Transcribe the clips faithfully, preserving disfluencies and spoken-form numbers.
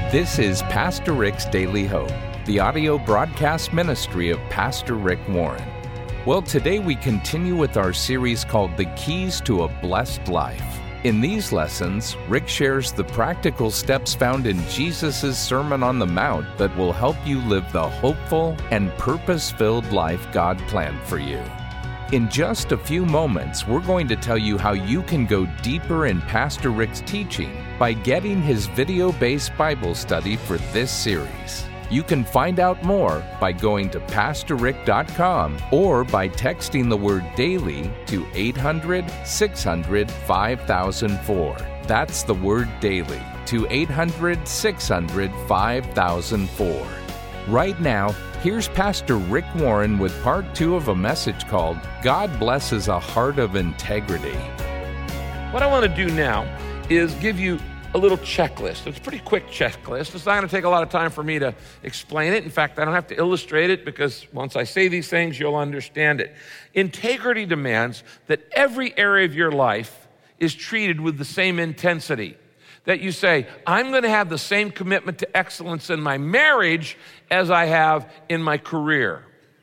This is Pastor Rick's Daily Hope, the audio broadcast ministry of Pastor Rick Warren. Well, today we continue with our series called The Keys to a Blessed Life. In these lessons, Rick shares the practical steps found in Jesus' Sermon on the Mount that will help you live the hopeful and purpose-filled life God planned for you. In just a few moments, we're going to tell you how you can go deeper in Pastor Rick's teaching by getting his video-based Bible study for this series. You can find out more by going to pastor rick dot com or by texting the word DAILY to eight hundred, six hundred, five thousand four. That's the word DAILY to eight hundred, six hundred, five thousand four. Right now, here's Pastor Rick Warren with part two of a message called God Blesses a Heart of Integrity. What I want to do now is give you a little checklist. It's a pretty quick checklist. It's not going to take a lot of time for me to explain it. In fact, I don't have to illustrate it because once I say these things, you'll understand it. Integrity demands that every area of your life is treated with the same intensity. That you say, I'm going to have the same commitment to excellence in my marriage as I have in my career.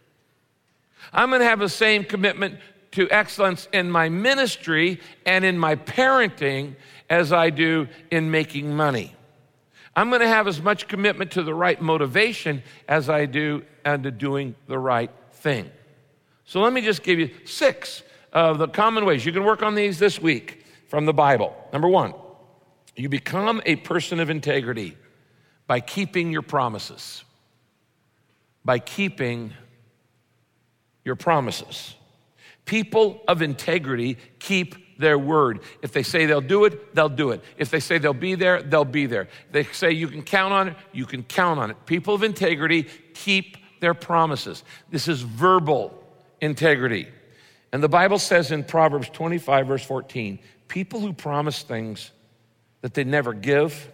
I'm going to have the same commitment to excellence in my ministry and in my parenting as I do in making money. I'm going to have as much commitment to the right motivation as I do into doing the right thing. So let me just give you six of the common ways. You can work on these this week from the Bible. Number one, you become a person of integrity by keeping your promises. By keeping your promises. People of integrity keep their word. If they say they'll do it, they'll do it. If they say they'll be there, they'll be there. If they say you can count on it, you can count on it. People of integrity keep their promises. This is verbal integrity. And the Bible says in Proverbs twenty-five, verse fourteen, people who promise things that they never give,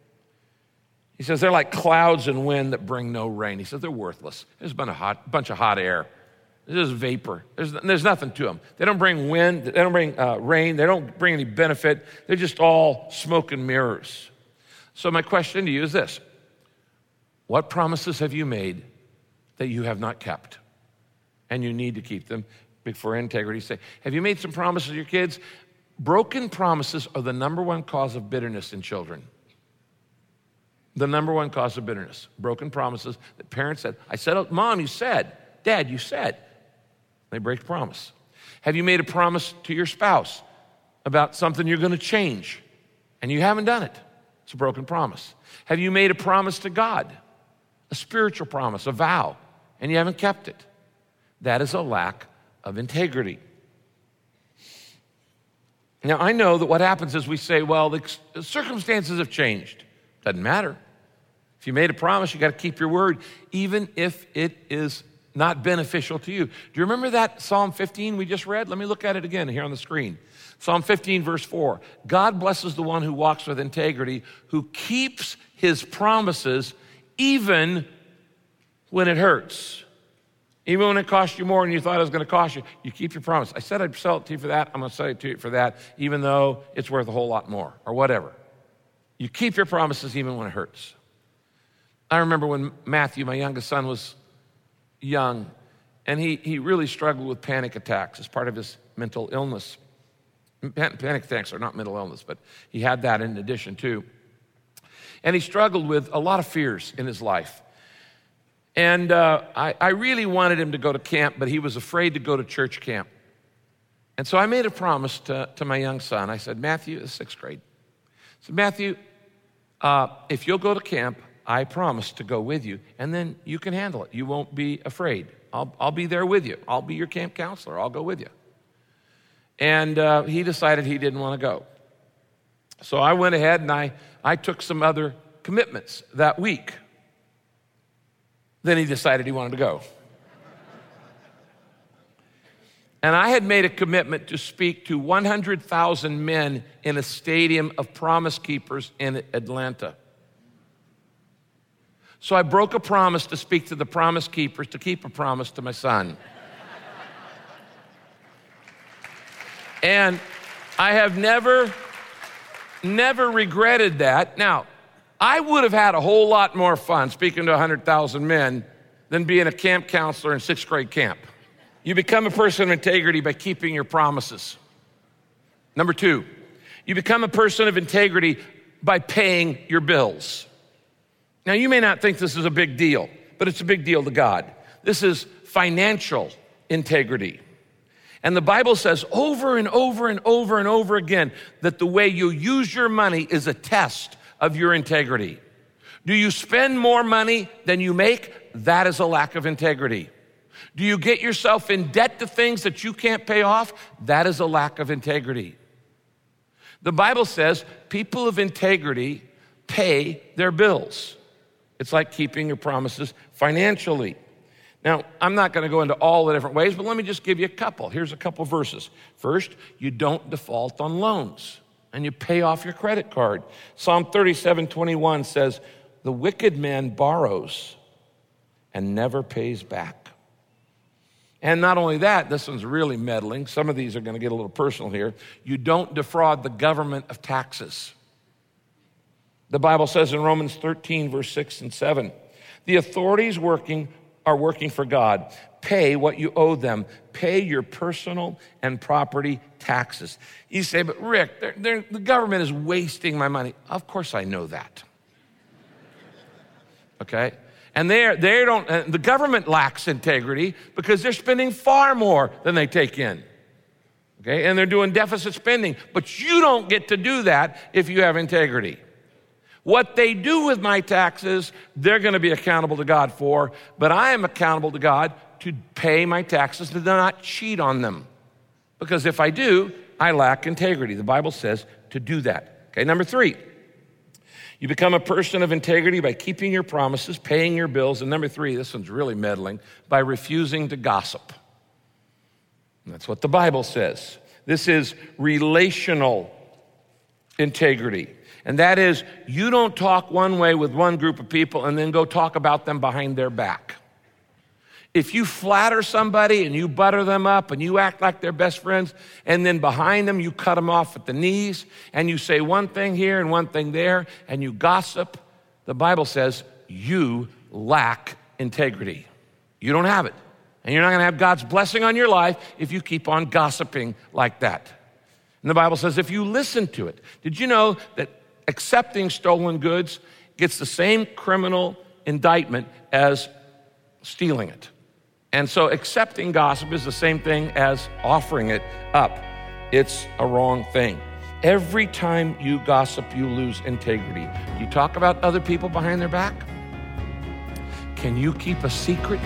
he says they're like clouds and wind that bring no rain. He says they're worthless. There's a bunch of hot, bunch of hot air. There's vapor. There's, there's nothing to them. They don't bring wind. They don't bring uh, rain. They don't bring any benefit. They're just all smoke and mirrors. So my question to you is this. What promises have you made that you have not kept? And you need to keep them for integrity's sake. Have you made some promises to your kids? Broken promises are the number one cause of bitterness in children. The number one cause of bitterness. Broken promises that parents said, I said, oh, Mom, you said. Dad, you said. They break the promise. Have you made a promise to your spouse about something you're going to change and you haven't done it? It's a broken promise. Have you made a promise to God, a spiritual promise, a vow, and you haven't kept it? That is a lack of integrity. Now, I know that what happens is we say, well, the circumstances have changed. Doesn't matter. If you made a promise, you got to keep your word, even if it is not beneficial to you. Do you remember that Psalm fifteen we just read? Let me look at it again here on the screen. Psalm fifteen, verse four. God blesses the one who walks with integrity, who keeps his promises even when it hurts. Even when it costs you more than you thought it was going to cost you, you keep your promise. I said I'd sell it to you for that. I'm going to sell it to you for that, even though it's worth a whole lot more or whatever. You keep your promises even when it hurts. I remember when Matthew, my youngest son, was young, and he, he really struggled with panic attacks as part of his mental illness. Pan- panic attacks are not mental illness, but he had that in addition too. And he struggled with a lot of fears in his life. And uh, I, I really wanted him to go to camp, but he was afraid to go to church camp. And so I made a promise to, to my young son. I said, Matthew, it's sixth grade. I said, Matthew, uh, if you'll go to camp, I promise to go with you, and then you can handle it. You won't be afraid. I'll, I'll be there with you. I'll be your camp counselor. I'll go with you. And uh, he decided he didn't want to go. So I went ahead and I, I took some other commitments that week. Then he decided he wanted to go. And I had made a commitment to speak to one hundred thousand men in a stadium of Promise Keepers in Atlanta. So I broke a promise to speak to the Promise Keepers, to keep a promise to my son. And I have never, never regretted that. Now, I would have had a whole lot more fun speaking to one hundred thousand men than being a camp counselor in sixth grade camp. You become a person of integrity by keeping your promises. Number two, you become a person of integrity by paying your bills. Now, you may not think this is a big deal, but it's a big deal to God. This is financial integrity. And the Bible says over and over and over and over again that the way you use your money is a test of your integrity. Do you spend more money than you make? That is a lack of integrity. Do you get yourself in debt to things that you can't pay off? That is a lack of integrity. The Bible says people of integrity pay their bills. It's like keeping your promises financially. Now, I'm not going to go into all the different ways, but let me just give you a couple. Here's a couple verses. First, you don't default on loans, and you pay off your credit card. Psalm thirty-seven twenty-one says, the wicked man borrows and never pays back. And not only that, this one's really meddling. Some of these are going to get a little personal here. You don't defraud the government of taxes. The Bible says in Romans thirteen, verse six and seven, the authorities working are working for God. Pay what you owe them. Pay your personal and property taxes. You say, but Rick, they're, they're, the government is wasting my money. Of course I know that. Okay? And they they don't. Uh, the government lacks integrity because they're spending far more than they take in. Okay, and they're doing deficit spending. But you don't get to do that if you have integrity. What they do with my taxes, they're going to be accountable to God for. But I am accountable to God to pay my taxes and not cheat on them. Because if I do, I lack integrity. The Bible says to do that. Okay, number three. You become a person of integrity by keeping your promises, paying your bills, and number three, this one's really meddling, by refusing to gossip. And that's what the Bible says. This is relational integrity. And that is, you don't talk one way with one group of people and then go talk about them behind their back. If you flatter somebody and you butter them up and you act like they're best friends, and then behind them you cut them off at the knees and you say one thing here and one thing there and you gossip, the Bible says you lack integrity. You don't have it. And you're not going to have God's blessing on your life if you keep on gossiping like that. And the Bible says if you listen to it. Did you know that accepting stolen goods gets the same criminal indictment as stealing it? And so accepting gossip is the same thing as offering it up. It's a wrong thing. Every time you gossip, you lose integrity. You talk about other people behind their back? Can you keep a secret?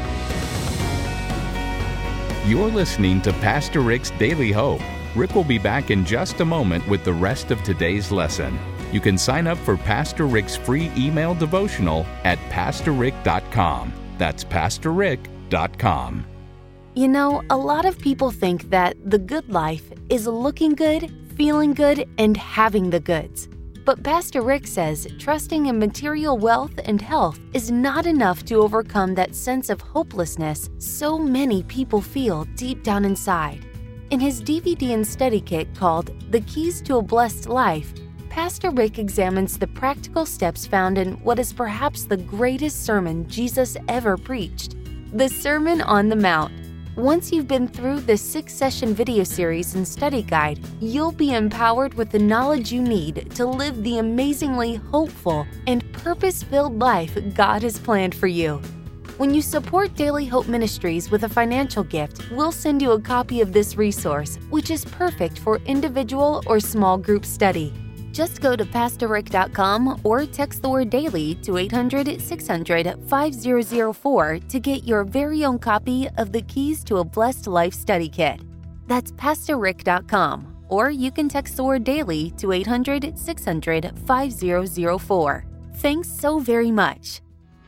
You're listening to Pastor Rick's Daily Hope. Rick will be back in just a moment with the rest of today's lesson. You can sign up for Pastor Rick's free email devotional at pastor rick dot com. That's pastor rick dot com. You know, a lot of people think that the good life is looking good, feeling good, and having the goods. But Pastor Rick says trusting in material wealth and health is not enough to overcome that sense of hopelessness so many people feel deep down inside. In his D V D and study kit called The Keys to a Blessed Life, Pastor Rick examines the practical steps found in what is perhaps the greatest sermon Jesus ever preached, the Sermon on the Mount. Once you've been through this six-session video series and study guide, you'll be empowered with the knowledge you need to live the amazingly hopeful and purpose-filled life God has planned for you. When you support Daily Hope Ministries with a financial gift, we'll send you a copy of this resource, which is perfect for individual or small group study. Just go to pastor rick dot com or text the word daily to eight hundred, six hundred, five thousand four to get your very own copy of the Keys to a Blessed Life Study Kit. That's pastor rick dot com, or you can text the word daily to eight hundred, six hundred, five thousand four. Thanks so very much.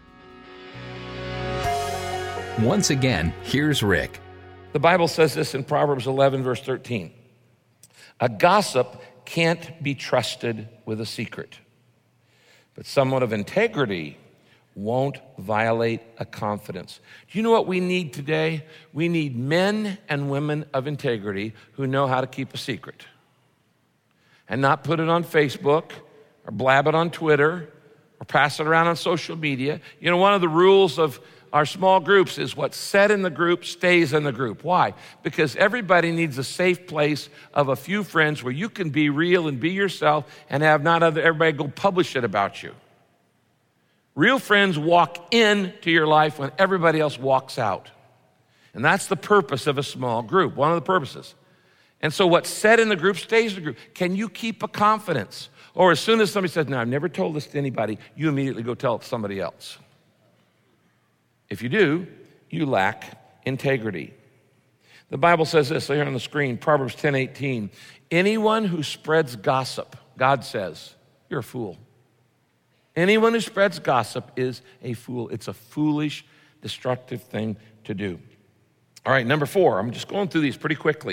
Once again, here's Rick. The Bible says this in Proverbs eleven, verse thirteen. A gossip can't be trusted with a secret, but someone of integrity won't violate a confidence. Do you know what we need today? We need men and women of integrity who know how to keep a secret and not put it on Facebook or blab it on Twitter or pass it around on social media. You know, one of the rules of our small groups is what's said in the group stays in the group. Why? Because everybody needs a safe place of a few friends where you can be real and be yourself and have not other, everybody go publish it about you. Real friends walk into your life when everybody else walks out. And that's the purpose of a small group, one of the purposes. And so what's said in the group stays in the group. Can you keep a confidence? Or as soon as somebody says, no, I've never told this to anybody, you immediately go tell it to somebody else. If you do, you lack integrity. The Bible says this here on the screen, Proverbs ten eighteen. Anyone who spreads gossip, God says, you're a fool. Anyone who spreads gossip is a fool. It's a foolish, destructive thing to do. All right, number four, I'm just going through these pretty quickly.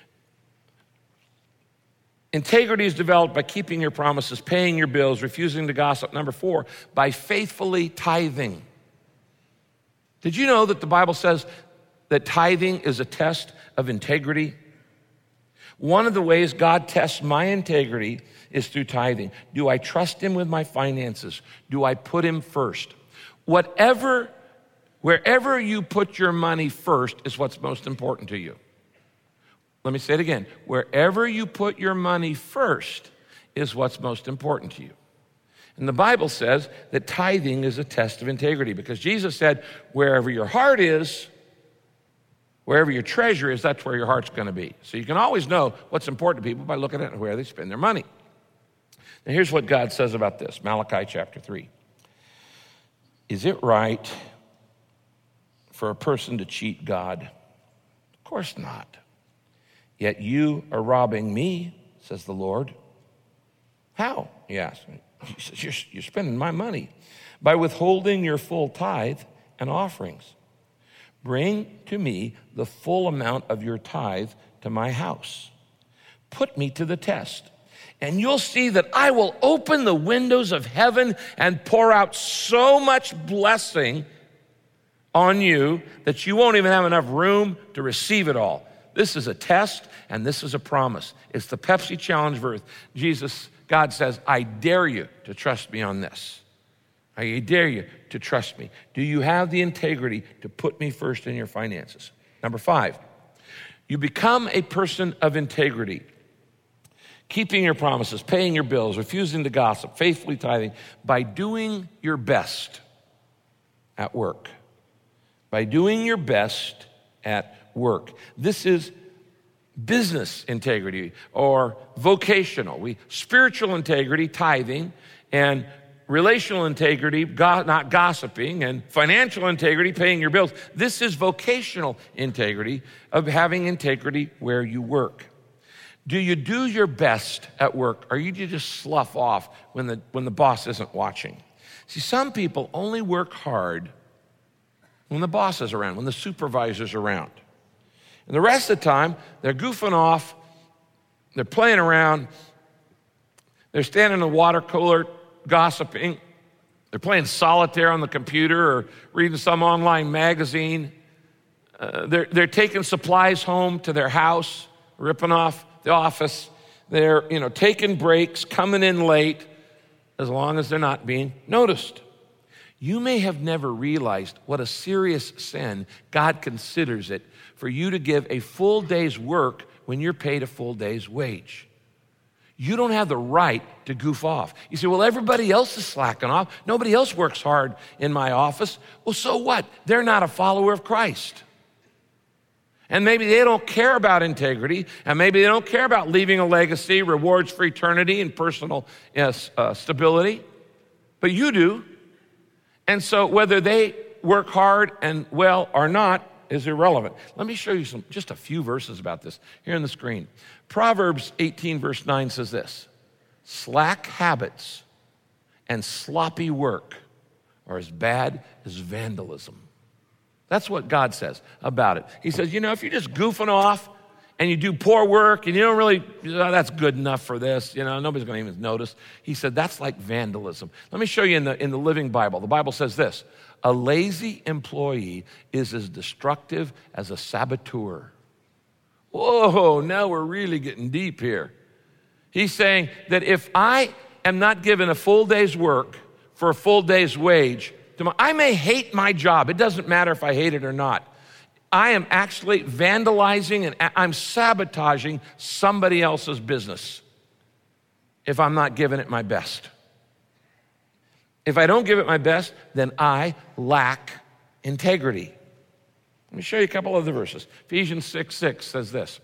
Integrity is developed by keeping your promises, paying your bills, refusing to gossip. Number four, by faithfully tithing. Did you know that the Bible says that tithing is a test of integrity? One of the ways God tests my integrity is through tithing. Do I trust him with my finances? Do I put him first? Whatever, wherever you put your money first is what's most important to you. Let me say it again. Wherever you put your money first is what's most important to you. And the Bible says that tithing is a test of integrity because Jesus said, wherever your heart is, wherever your treasure is, that's where your heart's going to be. So you can always know what's important to people by looking at where they spend their money. Now here's what God says about this, Malachi chapter three. Is it right for a person to cheat God? Of course not. Yet you are robbing me, says the Lord. How? He asked. He says, you're, you're spending my money by withholding your full tithe and offerings. Bring to me the full amount of your tithe to my house. Put me to the test, and you'll see that I will open the windows of heaven and pour out so much blessing on you that you won't even have enough room to receive it all. This is a test, and this is a promise. It's the Pepsi Challenge verse. Jesus, God says, I dare you to trust me on this. I dare you to trust me. Do you have the integrity to put me first in your finances? Number five, you become a person of integrity. Keeping your promises, paying your bills, refusing to gossip, faithfully tithing, by doing your best at work. By doing your best at work. This is business integrity or vocational. We spiritual integrity, tithing, and relational integrity, go, not gossiping, and financial integrity, paying your bills. This is vocational integrity of having integrity where you work. Do you do your best at work, or you just slough off when the when the boss isn't watching? See, some people only work hard when the boss is around, when the supervisor's around. And the rest of the time, they're goofing off, they're playing around, they're standing in the water cooler gossiping, they're playing solitaire on the computer or reading some online magazine. Uh, they're, they're taking supplies home to their house, ripping off the office. They're, you know, taking breaks, coming in late, as long as they're not being noticed. You may have never realized what a serious sin God considers it for you to give a full day's work when you're paid a full day's wage. You don't have the right to goof off. You say, well, everybody else is slacking off. Nobody else works hard in my office. Well, so what? They're not a follower of Christ. And maybe they don't care about integrity, and maybe they don't care about leaving a legacy, rewards for eternity, and personal yes, uh, stability. But you do. And so whether they work hard and well or not is irrelevant. Let me show you some, just a few verses about this here on the screen. Proverbs eighteen verse nine says this, slack habits and sloppy work are as bad as vandalism. That's what God says about it. He says, you know, if you're just goofing off and you do poor work and you don't really, oh, that's good enough for this, you know, nobody's going to even notice. He said, that's like vandalism. Let me show you in the, in the Living Bible. The Bible says this, a lazy employee is as destructive as a saboteur. Whoa, now we're really getting deep here. He's saying that if I am not given a full day's work for a full day's wage. I may hate my job. It doesn't matter if I hate it or not. I am actually vandalizing and I'm sabotaging somebody else's business if I'm not giving it my best. If I don't give it my best, then I lack integrity. Let me show you a couple other verses. Ephesians six six says this.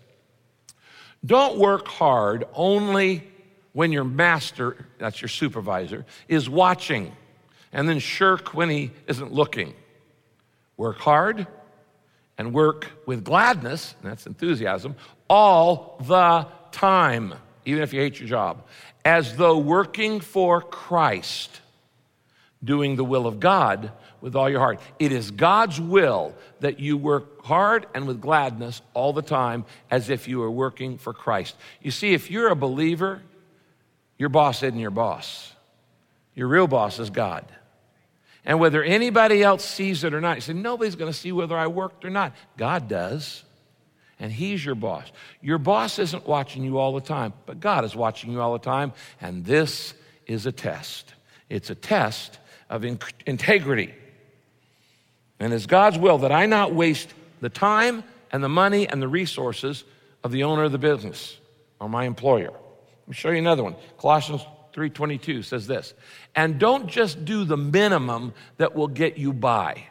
Don't work hard only when your master, that's your supervisor, is watching, and then shirk when he isn't looking. Work hard and work with gladness, and that's enthusiasm, all the time, even if you hate your job, as though working for Christ, doing the will of God with all your heart. It is God's will that you work hard and with gladness all the time as if you are working for Christ. You see, if you're a believer, your boss isn't your boss. Your real boss is God. And whether anybody else sees it or not, you say, nobody's going to see whether I worked or not. God does. And he's your boss. Your boss isn't watching you all the time, but God is watching you all the time. And this is a test. It's a test of in- integrity. And it's God's will that I not waste the time and the money and the resources of the owner of the business or my employer. Let me show you another one. Colossians three twenty-two says this, and don't just do the minimum that will get you by.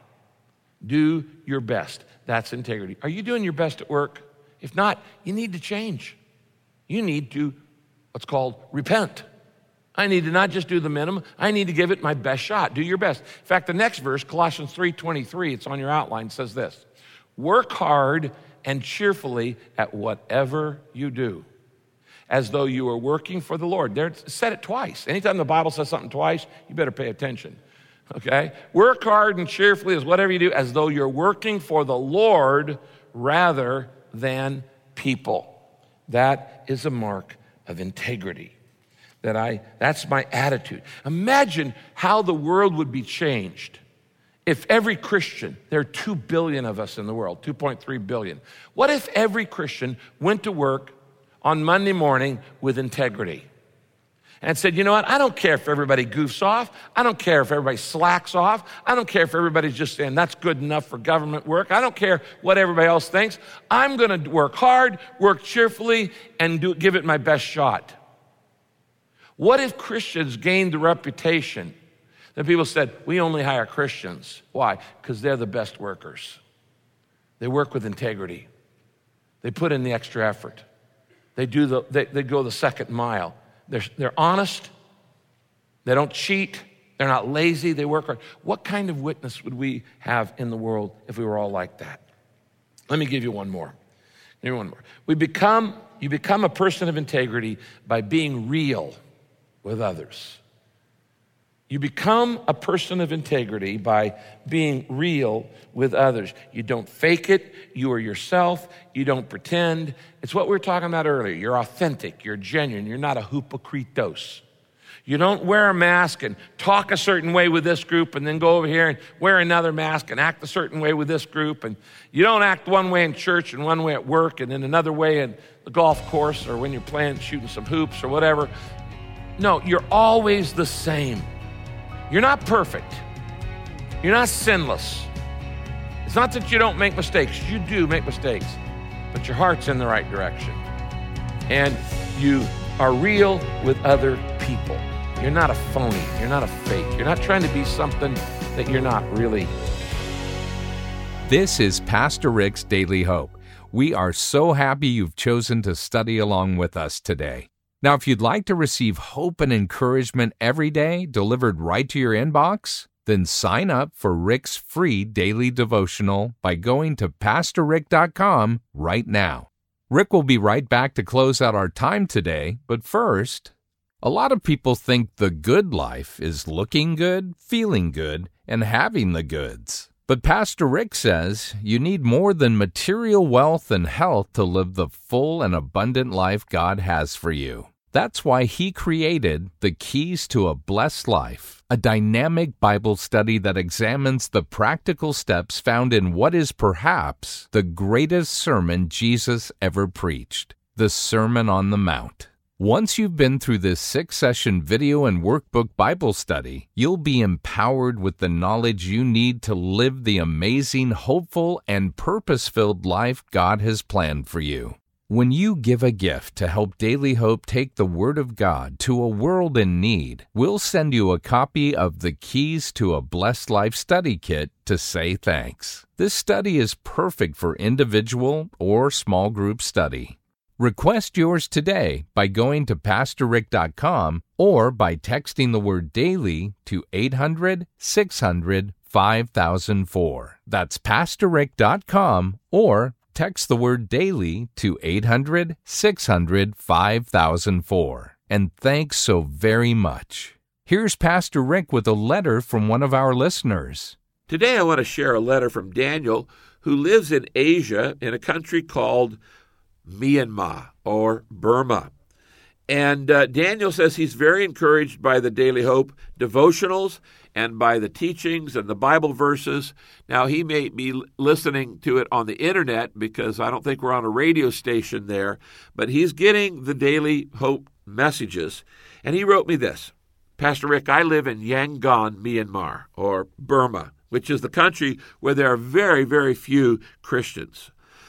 Do your best. That's integrity. Are you doing your best at work? If not, you need to change. You need to, what's called, repent. I need to not just do the minimum. I need to give it my best shot. Do your best. In fact, the next verse, Colossians three twenty-three, it's on your outline, says this. Work hard and cheerfully at whatever you do, as though you are working for the Lord. There, it said it twice. Anytime the Bible says something twice, you better pay attention, okay? Work hard and cheerfully as whatever you do, as though you're working for the Lord rather than people. That is a mark of integrity. That I, that's my attitude. Imagine how the world would be changed if every Christian, there are two billion of us in the world, two point three billion. What if every Christian went to work on Monday morning with integrity and said, you know what, I don't care if everybody goofs off. I don't care if everybody slacks off. I don't care if everybody's just saying that's good enough for government work. I don't care what everybody else thinks. I'm gonna work hard, work cheerfully, and do, give it my best shot. What if Christians gained the reputation that people said, we only hire Christians? Why? Because they're the best workers. They work with integrity. They put in the extra effort. They do the, they, they go the second mile. They're, they're honest. They don't cheat. They're not lazy. They work hard. What kind of witness would we have in the world if we were all like that? Let me give you one more. Give you one more. We become, you become a person of integrity by being real with others. You become a person of integrity by being real with others. You don't fake it. You are yourself. You don't pretend. It's what we were talking about earlier. You're authentic. You're genuine. You're not a hypocritos. You don't wear a mask and talk a certain way with this group and then go over here and wear another mask and act a certain way with this group. And you don't act one way in church and one way at work and then another way in the golf course or when you're playing, shooting some hoops or whatever. No, you're always the same. You're not perfect. You're not sinless. It's not that you don't make mistakes. You do make mistakes, but your heart's in the right direction. And you are real with other people. You're not a phony. You're not a fake. You're not trying to be something that you're not really. This is Pastor Rick's Daily Hope. We are so happy you've chosen to study along with us today. Now, if you'd like to receive hope and encouragement every day delivered right to your inbox, then sign up for Rick's free daily devotional by going to pastor rick dot com right now. Rick will be right back to close out our time today, but first, a lot of people think the good life is looking good, feeling good, and having the goods. But Pastor Rick says you need more than material wealth and health to live the full and abundant life God has for you. That's why he created The Keys to a Blessed Life, a dynamic Bible study that examines the practical steps found in what is perhaps the greatest sermon Jesus ever preached, the Sermon on the Mount. Once you've been through this six-session video and workbook Bible study, you'll be empowered with the knowledge you need to live the amazing, hopeful, and purpose-filled life God has planned for you. When you give a gift to help Daily Hope take the Word of God to a world in need, we'll send you a copy of the Keys to a Blessed Life study kit to say thanks. This study is perfect for individual or small group study. Request yours today by going to pastor rick dot com or by texting the word DAILY to eight hundred, six hundred, five thousand four. That's pastor rick dot com or text the word DAILY to eight hundred, six hundred, five thousand four. And thanks so very much. Here's Pastor Rick with a letter from one of our listeners. Today I want to share a letter from Daniel, who lives in Asia in a country called Myanmar or Burma. And uh, Daniel says he's very encouraged by the Daily Hope devotionals and by the teachings and the Bible verses. Now, he may be listening to it on the internet because I don't think we're on a radio station there, but he's getting the Daily Hope messages. And he wrote me this: Pastor Rick, I live in Yangon, Myanmar, or Burma, which is the country where there are very, very few Christians.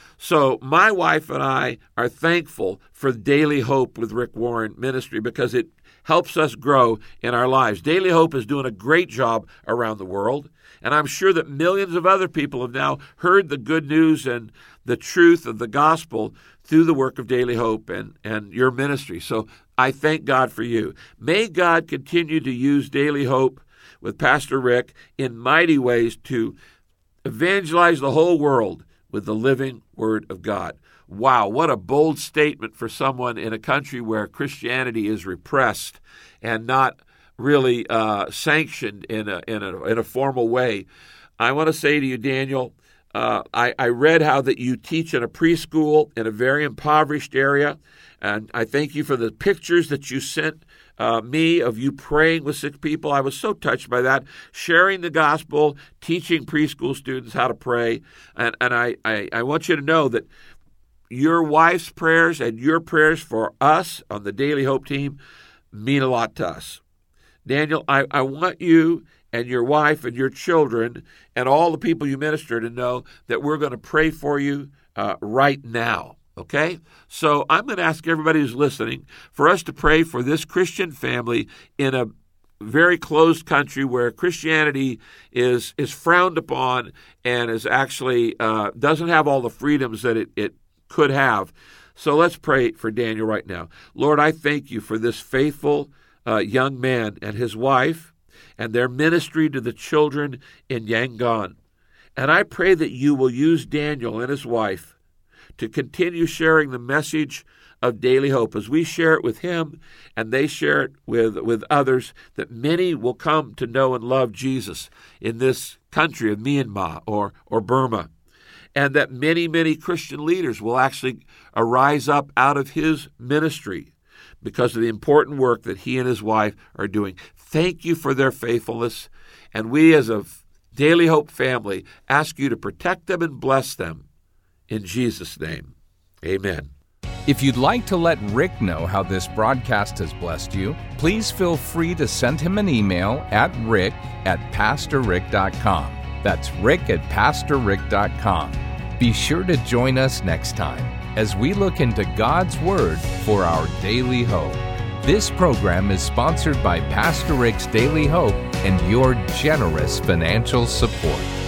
So my wife and I are thankful for Daily Hope with Rick Warren Ministry because it helps us grow in our lives. Daily Hope is doing a great job around the world, and I'm sure that millions of other people have now heard the good news and the truth of the gospel through the work of Daily Hope and, and your ministry. So I thank God for you. May God continue to use Daily Hope with Pastor Rick in mighty ways to evangelize the whole world with the living Word of God. Wow, what a bold statement for someone in a country where Christianity is repressed and not really uh, sanctioned in a, in a in a formal way. I want to say to you, Daniel, uh, I, I read how that you teach in a preschool in a very impoverished area, and I thank you for the pictures that you sent Uh, me of you praying with sick people. I was so touched by that, sharing the gospel, teaching preschool students how to pray. And, and I, I, I want you to know that your wife's prayers and your prayers for us on the Daily Hope team mean a lot to us. Daniel, I, I want you and your wife and your children and all the people you minister to know that we're going to pray for you uh, right now. Okay? So I'm going to ask everybody who's listening for us to pray for this Christian family in a very closed country where Christianity is is frowned upon and is actually uh, doesn't have all the freedoms that it, it could have. So let's pray for Daniel right now. Lord, I thank you for this faithful uh, young man and his wife and their ministry to the children in Yangon. And I pray that you will use Daniel and his wife to continue sharing the message of Daily Hope as we share it with him and they share it with, with others, that many will come to know and love Jesus in this country of Myanmar or, or Burma, and that many, many Christian leaders will actually arise up out of his ministry because of the important work that he and his wife are doing. Thank you for their faithfulness, and we as a Daily Hope family ask you to protect them and bless them. In Jesus' name, amen. If you'd like to let Rick know how this broadcast has blessed you, please feel free to send him an email at rick at pastor rick dot com. That's rick at pastor rick dot com. Be sure to join us next time as we look into God's Word for our daily hope. This program is sponsored by Pastor Rick's Daily Hope and your generous financial support.